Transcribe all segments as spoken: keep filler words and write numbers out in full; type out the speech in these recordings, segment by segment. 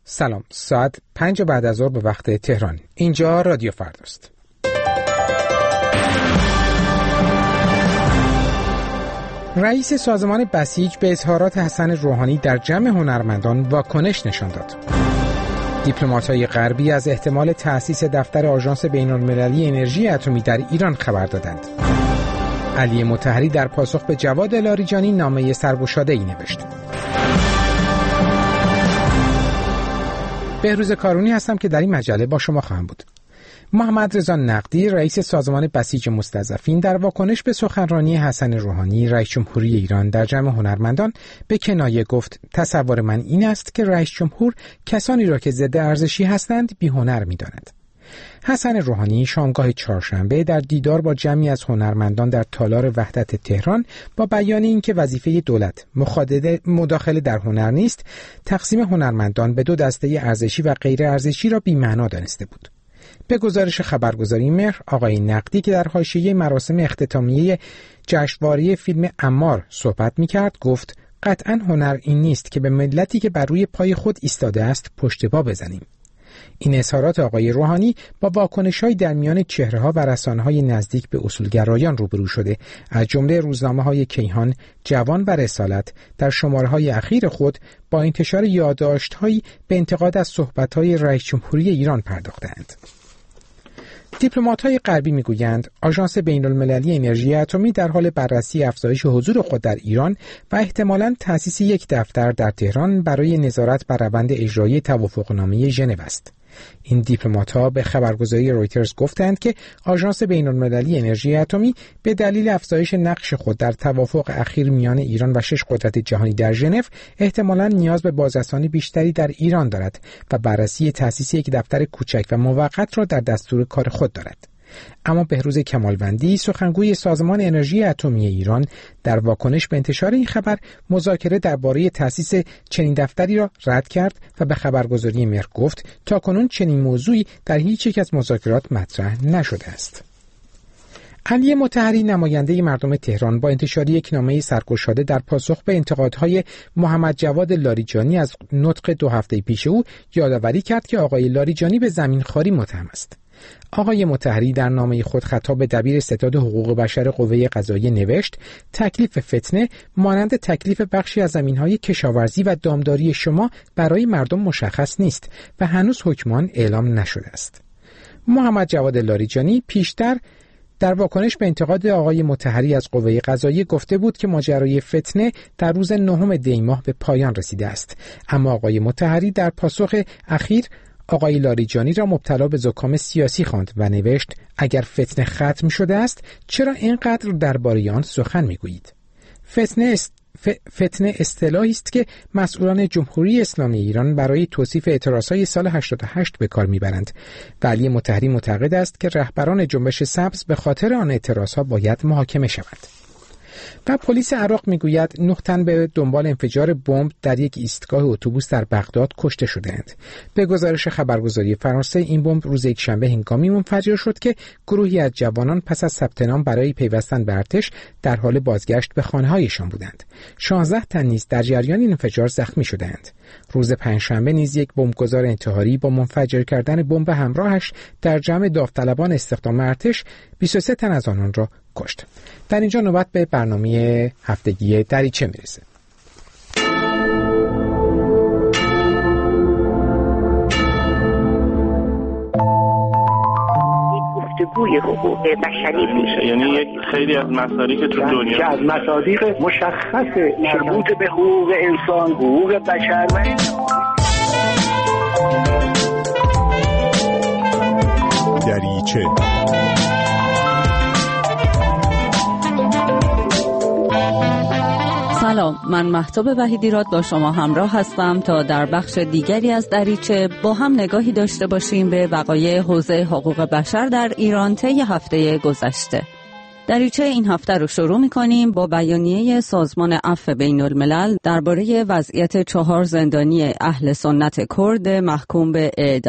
سلام، ساعت پنج بعد از ظهر به وقت تهران. اینجا رادیو فرداست. رئیس سازمان بسیج به اظهارات حسن روحانی در جمع هنرمندان واکنش نشان داد. دیپلمات‌های غربی از احتمال تأسیس دفتر آژانس بین‌المللی انرژی اتمی در ایران خبر دادند. علی مطهری در پاسخ به جواد لاریجانی نامه سرگشاده‌ای نوشت. بهروز کارونی هستم که در این مجله با شما خواهم بود. محمد رضا نقدی رئیس سازمان بسیج مستضعفین در واکنش به سخنرانی حسن روحانی رئیس جمهوری ایران در جمع هنرمندان به کنایه گفت تصور من این است که رئیس جمهور کسانی را که ضد ارزشی هستند بی هنر می‌داند. حسن روحانی شامگاه چهارشنبه در دیدار با جمعی از هنرمندان در تالار وحدت تهران با بیان اینکه وظیفه دولت مداخله در هنر نیست، تقسیم هنرمندان به دو دسته ارزشی و غیر ارزشی را بی‌معنا دانسته بود. به گزارش خبرگزاری مهر، آقای نقدی که در حاشیه مراسم اختتامیه جشنواره فیلم عمار صحبت می‌کرد گفت قطعاً هنر این نیست که به ملتی که بر روی پای خود ایستاده است پشت پا بزنیم. این اظهارات آقای روحانی با واکنش‌های در میان چهره‌ها و رسانه‌های نزدیک به اصولگرایان روبرو شده، از جمله روزنامه‌های کیهان، جوان و رسالت در شماره‌های اخیر خود با انتشار یادداشت‌هایی به انتقاد از صحبت‌های رئیس جمهوری ایران پرداختند. دیپلمات‌های غربی می‌گویند آژانس بین‌المللی انرژی اتمی در حال بررسی افزایش حضور خود در ایران و احتمالاً تأسیس یک دفتر در تهران برای نظارت بر روند اجرایی توافقنامه ژنو است. این دیپلمات‌ها به خبرگزاری رویترز گفتند که آژانس بین‌المللی انرژی اتمی به دلیل افزایش نقش خود در توافق اخیر میان ایران و شش قدرت جهانی در ژنو احتمالاً نیاز به بازرسانی بیشتری در ایران دارد و بررسی تأسیس یک دفتر کوچک و موقت را در دستور کار خود دارد. اما بهروز کمالوندی سخنگوی سازمان انرژی اتمی ایران در واکنش به انتشار این خبر مذاکره درباره تأسیس چنین دفتری را رد کرد و به خبرگزاری مهر گفت تاکنون چنین موضوعی در هیچ یک از مذاکرات مطرح نشده است. علی مطهری نماینده مردم تهران با انتشار یک نامه سرگشاده در پاسخ به انتقادهای محمد جواد لاریجانی از نطق دو هفته پیش او یادآوری کرد که آقای لاریجانی به زمینخواری متهم است. آقای مطهری در نامه خود خطاب به دبیر ستاد حقوق بشر قوه قضاییه نوشت تکلیف فتنه مانند تکلیف بخشی از زمین‌های کشاورزی و دامداری شما برای مردم مشخص نیست و هنوز حکمان اعلام نشده است. محمد جواد لاریجانی پیشتر در واکنش به انتقاد آقای مطهری از قوه قضاییه گفته بود که ماجرای فتنه در روز نهم دی ماه به پایان رسیده است، اما آقای مطهری در پاسخ اخیر آقای لاریجانی را مبتلا به زکام سیاسی خواند و نوشت اگر فتنه ختم شده است چرا اینقدر درباره آن سخن میگویید؟ فتنه است فتنه اصطلاحی است که مسئولان جمهوری اسلامی ایران برای توصیف اعتراضهای سال هشتاد و هشت به کار میبرند و علی مطهری معتقد است که رهبران جنبش سبز به خاطر آن اعتراضها باید محاکمه شوند. و پلیس عراق میگوید نه تن به دنبال انفجار بمب در یک ایستگاه اتوبوس در بغداد کشته شدند. به گزارش خبرگزاری فرانسه این بمب روز یکشنبه هنگامی منفجر شد که گروهی از جوانان پس از ثبت نام برای پیوستن به ارتش در حال بازگشت به خانه‌هایشان بودند. شانزده تن نیز در جریان این انفجار زخمی شدند. روز پنجشنبه نیز یک بمبگذار انتحاری با منفجر کردن بمب همراهش در جمع داوطلبان استخدام ارتش بیست و سه تن از آنان را کشت. در اینجا نوبت به برنامه هفتگی دریچه میرسه. گفتگوی حقوق بشری میشه، یعنی یک خیلی از مسائلی که تو دنیا که از مصادیق مشخص مربوط به حقوق انسان، حقوق بشر و دریچه. سلام، من مهتاب وحیدیراد با شما همراه هستم تا در بخش دیگری از دریچه با هم نگاهی داشته باشیم به وقایع حوزه حقوق بشر در ایران طی هفته گذشته. دریچه این هفته رو شروع می‌کنیم با بیانیه سازمان عفو بین‌الملل درباره وضعیت چهار زندانی اهل سنت کرد محکوم به اعدام.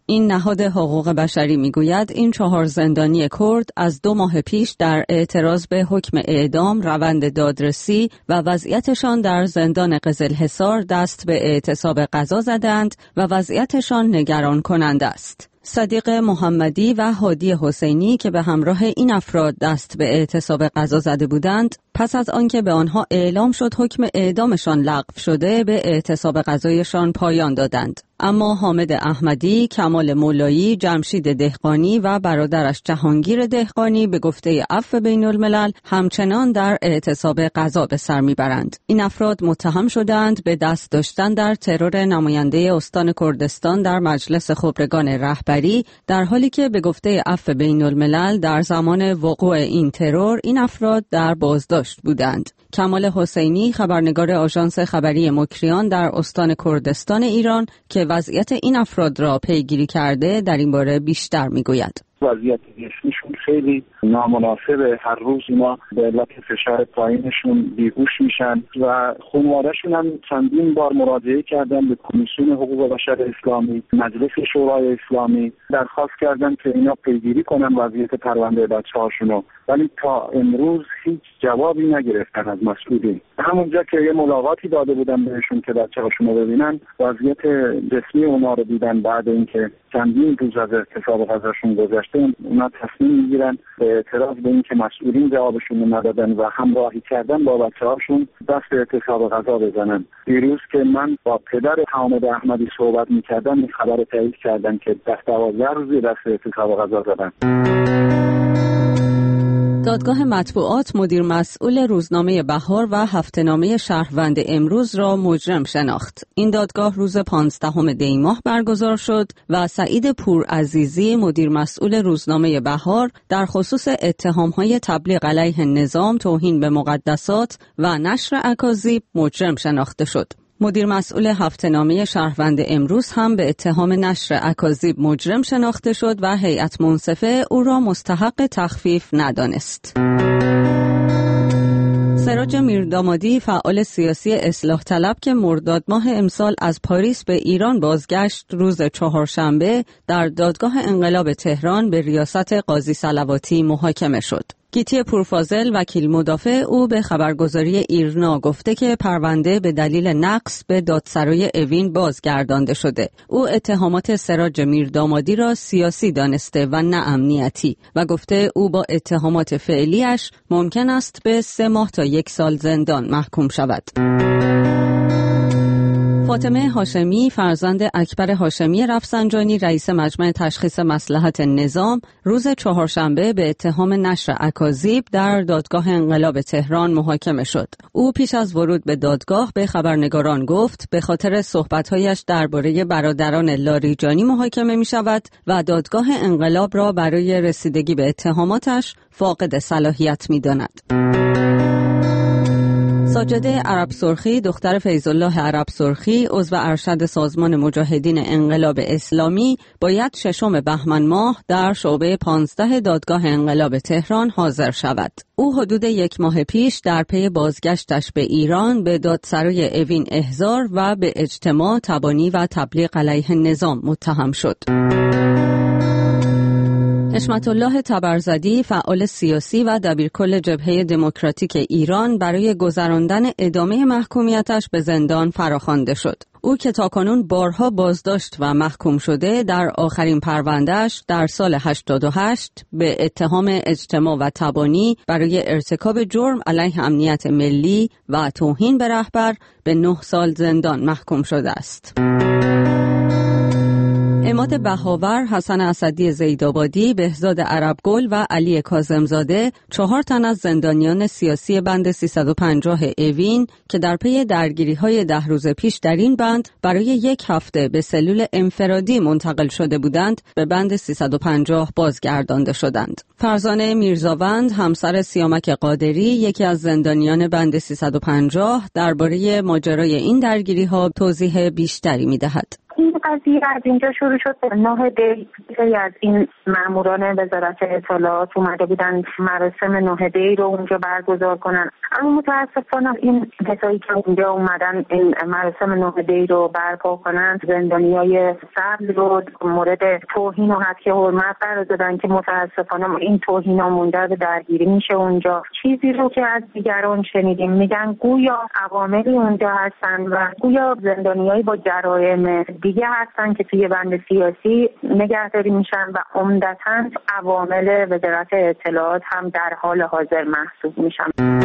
این نهاد حقوق بشری میگوید این چهار زندانی کرد از دو ماه پیش در اعتراض به حکم اعدام، روند دادرسی و وضعیتشان در زندان قزلحصار دست به اعتصاب غذا زدند و وضعیتشان نگران کننده است. صدیق محمدی و هادی حسینی که به همراه این افراد دست به اعتصاب غذا زده بودند، پس از آنکه به آنها اعلام شد حکم اعدامشان لغو شده، به اعتصاب غذایشان پایان دادند. اما حامد احمدی، کمال مولایی، جمشید دهقانی و برادرش جهانگیر دهقانی به گفته عفو بین الملل همچنان در اعتصاب غذا به سر میبرند. این افراد متهم شدند به دست داشتن در ترور نماینده استان کردستان در مجلس خبرگان رهبری، در حالی که به گفته عفو بین الملل در زمان وقوع این ترور این افراد در بازداشت بودند. کمال حسینی، خبرنگار آژانس خبری مکریان در استان کردستان ایران که وضعیت این افراد را پیگیری کرده، در این باره بیشتر میگوید. وضعیت جسمیشون خیلی نامناسبه. هر روز اینا به علت فشار پایینشون بیهوش میشن و خانواده‌شون هم چندین بار مراجعه کردن به کمیسیون حقوق بشر اسلامی، مجلس شورای اسلامی، درخواست کردن که اینا پیگیری کنن وضعیت پرونده بچه‌هاشونو، ولی تا امروز هیچ جوابی نگرفتن از مسئولین. همونجا که یه ملاقاتی داده بودن بهشون که بچه‌هاشونو ببینن، وضعیت جسمی اونا رو دیدن. بعد اینکه چندین روز از اعتصاب غذاشون گذشته، اونا تصمیم میگیرن به اعتراض به اینکه مسئولین جوابشون ندادن و همراهی کردن با بچه‌هاشون دست به اعتصاب غذا بزنن. دیروز که من با پدر حامد احمدی صحبت میکردم، این خبر تایید کردن که دست دوازده روزی دست به اعتصاب غذا زدن. دادگاه مطبوعات مدیر مسئول روزنامه بهار و هفته‌نامه شهروند امروز را مجرم شناخت. این دادگاه روز پانزدهم دی ماه برگزار شد و سعید پورعزیزی مدیر مسئول روزنامه بهار در خصوص اتهام‌های تبلیغ علیه نظام، توهین به مقدسات و نشر اکاذیب مجرم شناخته شد. مدیر مسئول هفته‌نامه شهروند امروز هم به اتهام نشر اکاذیب مجرم شناخته شد و هیئت منصفه او را مستحق تخفیف ندانست. سراج میردامادی، فعال سیاسی اصلاح طلب که مرداد ماه امسال از پاریس به ایران بازگشت، روز چهارشنبه در دادگاه انقلاب تهران به ریاست قاضی صلواتی محاکمه شد. گیتی پورفاضل، وکیل مدافع او، به خبرگزاری ایرنا گفته که پرونده به دلیل نقص به دادسرای اوین بازگردانده شده. او اتهامات سراج میردامادی را سیاسی دانسته و نه امنیتی و گفته او با اتهامات فعلیش ممکن است به سه ماه تا یک سال زندان محکوم شود. فاطمه هاشمی، فرزند اکبر هاشمی رفسنجانی، رئیس مجمع تشخیص مصلحت نظام، روز چهارشنبه به اتهام نشر اکاذیب در دادگاه انقلاب تهران محاکمه شد. او پیش از ورود به دادگاه به خبرنگاران گفت به خاطر صحبت‌هایش درباره برادران لاریجانی محاکمه می‌شود و دادگاه انقلاب را برای رسیدگی به اتهاماتش فاقد صلاحیت می‌داند. ساجده عرب سرخی، دختر فیض‌الله عرب سرخی، عضو ارشد سازمان مجاهدین انقلاب اسلامی، باید ششم بهمن ماه در شعبه پانزده دادگاه انقلاب تهران حاضر شود. او حدود یک ماه پیش در پی بازگشتش به ایران به دادسرای اوین احضار و به اجتماع تبانی و تبلیغ علیه نظام متهم شد. حشمت الله طبرزدی، فعال سیاسی و دبیرکل جبهه دموکراتیک ایران، برای گذراندن ادامه محکومیتش به زندان فراخوانده شد. او که تاکنون بارها بازداشت و محکوم شده، در آخرین پروندهش در سال هشتاد و هشت به اتهام اجتماع و تبانی برای ارتکاب جرم علیه امنیت ملی و توهین به رهبر به نه سال زندان محکوم شده است. عماد بهاور، حسن اسدی زیدآبادی، بهزاد عربگل و علی کاظمزاده، چهار تن از زندانیان سیاسی بند سیصد و پنجاه اوین که در پی درگیری‌های ده روز پیش در این بند برای یک هفته به سلول انفرادی منتقل شده بودند، به بند سیصد و پنجاه بازگردانده شدند. فرزانه میرزاوند، همسر سیامک قادری، یکی از زندانیان بند سیصد و پنجاه، درباره ماجرای این درگیری‌ها توضیح بیشتری می‌دهد. این قضیه از اینجا شروع شد. نه دی از این ماموران وزارت اطلاعات اومده بودن مراسم نه دی رو اونجا برگزار کنن، اما متاسفانه این کسایی که اونجا اومدن این مراسم نه دی رو برپا کنن زندانیای سبز رو مورد توهین و حق حرمت قرار دادن که متاسفانه این توهینا منجر به درگیری میشه اونجا. چیزی رو که از دیگران شنیدیم میگن گویا عواملی اونجا هستن و گویا زندانیایی با جرایم دیگه هستن که توی بند سیاسی نگهداری میشن و عمدتاً عوامل وزارت اطلاعات هم در حال حاضر محسوب میشن.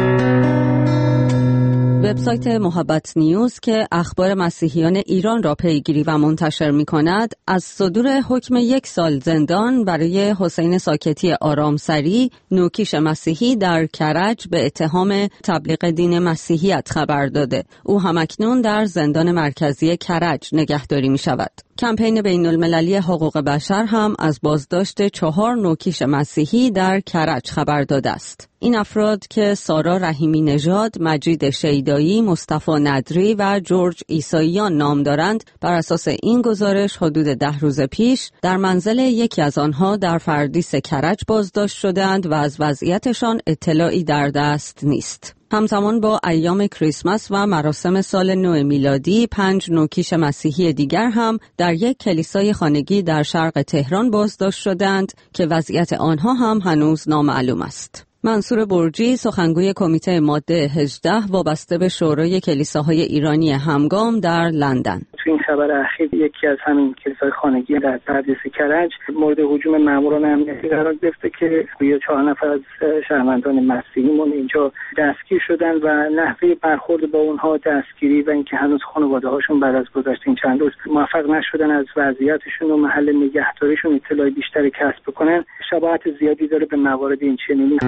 وبسایت محبت نیوز که اخبار مسیحیان ایران را پیگیری و منتشر می کند از صدور حکم یک سال زندان برای حسین ساکتی آرامسری نوکیش مسیحی در کرج به اتهام تبلیغ دین مسیحیت خبر داده. او همکنون در زندان مرکزی کرج نگهداری می شود. کمپین بین المللی حقوق بشر هم از بازداشت چهار نوکیش مسیحی در کرج خبر داده است. این افراد که سارا رحیمی نژاد، مجید شیدایی، مصطفی ندری و جورج عیساییان نام دارند، بر اساس این گزارش حدود ده روز پیش در منزل یکی از آنها در فردیس کرج بازداشت شدند و از وضعیتشان اطلاعی در دست نیست. همزمان با ایام کریسمس و مراسم سال نو میلادی، پنج نوکیش مسیحی دیگر هم در یک کلیسای خانگی در شرق تهران بازداشت شدند که وضعیت آنها هم هنوز نامعلوم است. منصور برجی، سخنگوی کمیته ماده هجده وابسته به شورای کلیساهای ایرانی همگام در لندن: تو این خبر اخیر یکی از همین کلیسای خانگی در پردیس کرج مورد هجوم ماموران امنیتی قرار گرفته که یا چهار نفر از شهروندان مسیحیمون اینجا دستگیر شدن و نحوه برخورد با اونها، دستگیری و اینکه هنوز خانواده هاشون بعد از گذشت این چند روز موفق نشدن از وضعیتشون و محل نگهداریشون اطلاع بیشتری کسب بکنن، شباهت زیادی داره به موارد این چنینی.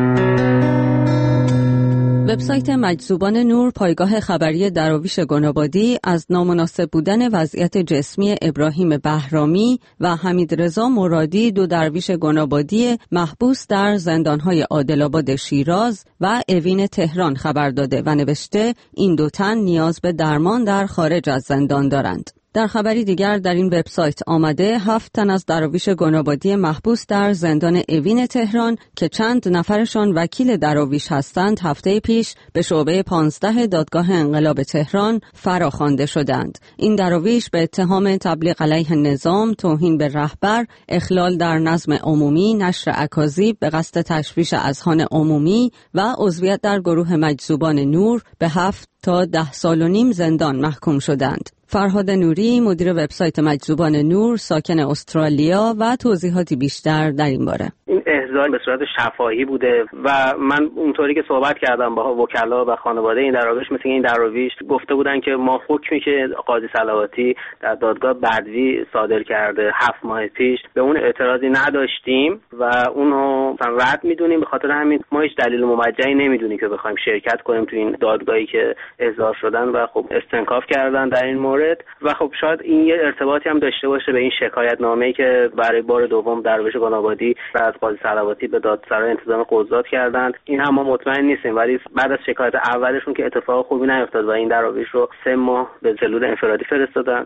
وبسایت مجذوبان نور، پایگاه خبری دراویش گنابادی، از نامناسب بودن وضعیت جسمی ابراهیم بهرامی و حمیدرضا مرادی، دو درویش گنابادی محبوس در زندان‌های عادل‌آباد شیراز و اوین تهران خبر داده و نوشته این دو تن نیاز به درمان در خارج از زندان دارند. در خبری دیگر در این وبسایت آمده هفت تن از دراویش گنابادی محبوس در زندان اوین تهران که چند نفرشان وکیل دراویش هستند هفته پیش به شعبه پانزده دادگاه انقلاب تهران فراخوانده شدند. این دراویش به اتهام تبلیغ علیه نظام، توهین به رهبر، اخلال در نظم عمومی، نشر اکاذیب به قصد تشویش اذهان عمومی و عضویت در گروه مجذوبان نور به هفت تا ده سال و نیم زندان محکوم شدند. فرهاد نوری، مدیر وبسایت مجذوبان نور، ساکن استرالیا، و توضیحاتی بیشتر در این باره. این احضار به صورت شفاهی بوده و من اونطوری که صحبت کردم با وکلا و خانواده این دراویش، مثل این دراویش گفته بودن که ما حکمی که قاضی صلواتی در دادگاه بدوی صادر کرده هفت ماه پیش به اون اعتراضی نداشتیم و اونو رد میدونیم، به خاطر همین ما هیچ دلیل موجهی نمیدونیم که بخوایم شرکت کنیم تو این دادگاهی که احضار شدن و خب استنکاف کردن در این مورد. و خب شاید این یه ارتباطی هم داشته باشه به این شکایت نامه‌ای که برای بار دوم درویش گنابادی از قاضی صلواتی به دادسرای انتظام قضات کردند. این هم ما مطمئن نیستیم، ولی بعد از شکایت اولشون که اتفاق خوبی نیفتاد و این درویش رو سه ماه به سلول انفرادی فرستادن.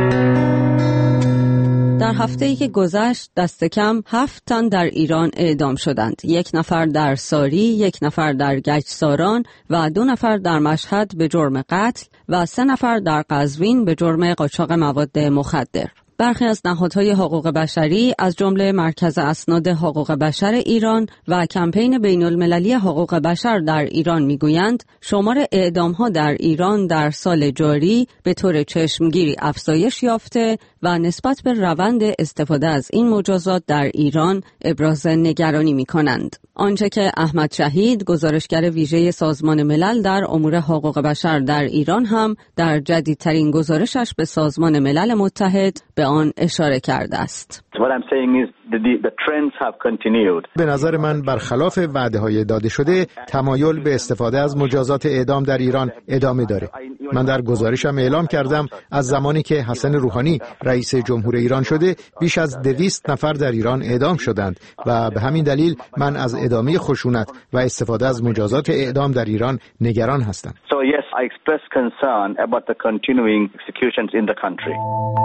در هفته‌ای که گذشت دست کم هفت تن در ایران اعدام شدند. یک نفر در ساری، یک نفر در گچساران و دو نفر در مشهد به جرم قتل و سه نفر در قزوین به جرم قاچاق مواد مخدر. برخی از نهادهای حقوق بشری از جمله مرکز اسناد حقوق بشر ایران و کمپین بین المللی حقوق بشر در ایران میگویند شمار اعدام‌ها در ایران در سال جاری به طور چشمگیری افزایش یافته و نسبت به روند استفاده از این مجازات در ایران ابراز نگرانی می‌کنند. آنچه که احمد شهید، گزارشگر ویژه سازمان ملل در امور حقوق بشر در ایران، هم در جدیدترین گزارشش به سازمان ملل متحد به آن اشاره کرده است. What I'm saying is the, the trends have continued. به نظر من برخلاف وعده‌های داده شده تمایل به استفاده از مجازات اعدام در ایران ادامه داره. من در گزارشم اعلام کردم از زمانی که حسن روحانی رئیس جمهور ایران شده بیش از دویست نفر در ایران اعدام شدند و به همین دلیل من از ادامه خشونت و استفاده از مجازات اعدام در ایران نگران هستم. So yes, I express concern about the continuing executions in the country.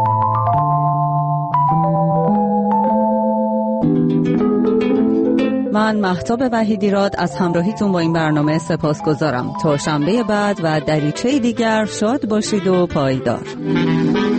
من مهتاب وحیدیراد از همراهیتون با این برنامه سپاسگزارم. تا شنبه بعد و دریچه دیگر شاد باشید و پایدار.